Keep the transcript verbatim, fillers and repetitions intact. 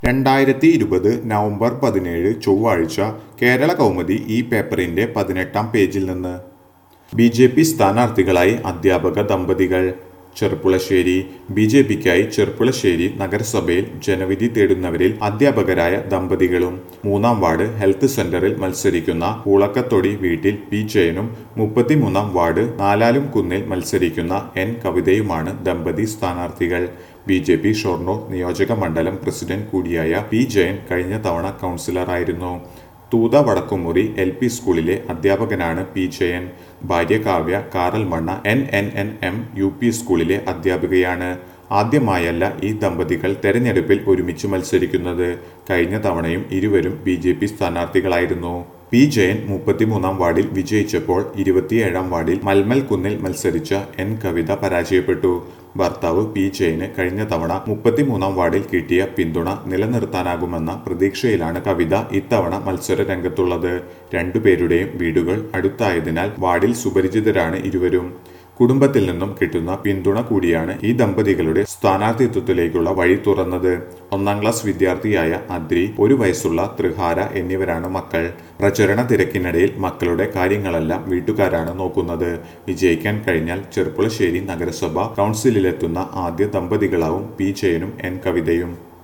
രണ്ടായിരത്തി ഇരുപത് നവംബർ പതിനേഴ് ചൊവ്വാഴ്ച കേരള കൗമുദി ഈ പേപ്പറിന്റെ പതിനെട്ടാം പേജിൽ നിന്ന് ബി ജെ പി സ്ഥാനാർത്ഥികളായി അധ്യാപക ദമ്പതികൾ ചെർപ്പുളശ്ശേരി. ബി ജെ പിക്കായി ചെർപ്പുളശ്ശേരി നഗരസഭയിൽ ജനവിധി തേടുന്നവരിൽ അധ്യാപകരായ ദമ്പതികളും. മൂന്നാം വാർഡ് ഹെൽത്ത് സെന്ററിൽ മത്സരിക്കുന്ന പൂളക്കത്തൊടി വീട്ടിൽ പി ജയനും മുപ്പത്തിമൂന്നാം വാർഡ് നാലാലും കുന്നിൽ മത്സരിക്കുന്ന എൻ കവിതയുമാണ് ദമ്പതി സ്ഥാനാർത്ഥികൾ. ബി ജെ പി ഷൊർണൂർ നിയോജക മണ്ഡലം പ്രസിഡന്റ് കൂടിയായ പി ജയൻ കഴിഞ്ഞ തവണ കൗൺസിലറായിരുന്നു. തൂത വടക്കുമുറി എൽ പി സ്കൂളിലെ അധ്യാപകനാണ് പി ജയൻ. ഭാര്യ Kavya Karalmanna N N N M U P സ്കൂളിലെ അധ്യാപികയാണ്. ആദ്യമായല്ല ഈ ദമ്പതികൾ തെരഞ്ഞെടുപ്പിൽ ഒരുമിച്ച് മത്സരിക്കുന്നത്. കഴിഞ്ഞ തവണയും ഇരുവരും ബി ജെ പി സ്ഥാനാർത്ഥികളായിരുന്നു. പി ജയൻ മുപ്പത്തിമൂന്നാം വാർഡിൽ വിജയിച്ചപ്പോൾ ഇരുപത്തിയേഴാം വാർഡിൽ മൽമൽ കുന്നിൽ മത്സരിച്ച എൻ കവിത പരാജയപ്പെട്ടു. ഭർത്താവ് പി ജയന് കഴിഞ്ഞ തവണ മുപ്പത്തിമൂന്നാം വാർഡിൽ കിട്ടിയ പിന്തുണ നിലനിർത്താനാകുമെന്ന പ്രതീക്ഷയിലാണ് കവിത ഇത്തവണ മത്സര രംഗത്തുള്ളത്. രണ്ടുപേരുടെയും വീടുകൾ അടുത്തായതിനാൽ വാർഡിൽ സുപരിചിതരാണ് ഇരുവരും. കുടുംബത്തിൽ നിന്നും കിട്ടുന്ന പിന്തുണ കൂടിയാണ് ഈ ദമ്പതികളുടെ സ്ഥാനാർത്ഥിത്വത്തിലേക്കുള്ള വഴി തുറന്നത്. ഒന്നാം ക്ലാസ് വിദ്യാർത്ഥിയായ അദ്രി, ഒരു വയസ്സുള്ള തൃഹാര എന്നിവരാണ് മക്കൾ. പ്രചരണ തിരക്കിനിടയിൽ മക്കളുടെ കാര്യങ്ങളെല്ലാം വീട്ടുകാരാണ് നോക്കുന്നത്. വിജയിക്കാൻ കഴിഞ്ഞാൽ ചെർപ്പുളശ്ശേരി നഗരസഭ കൗൺസിലിലെത്തുന്ന ആദ്യ ദമ്പതികളാവും പി ജയനും എൻ കവിതയും.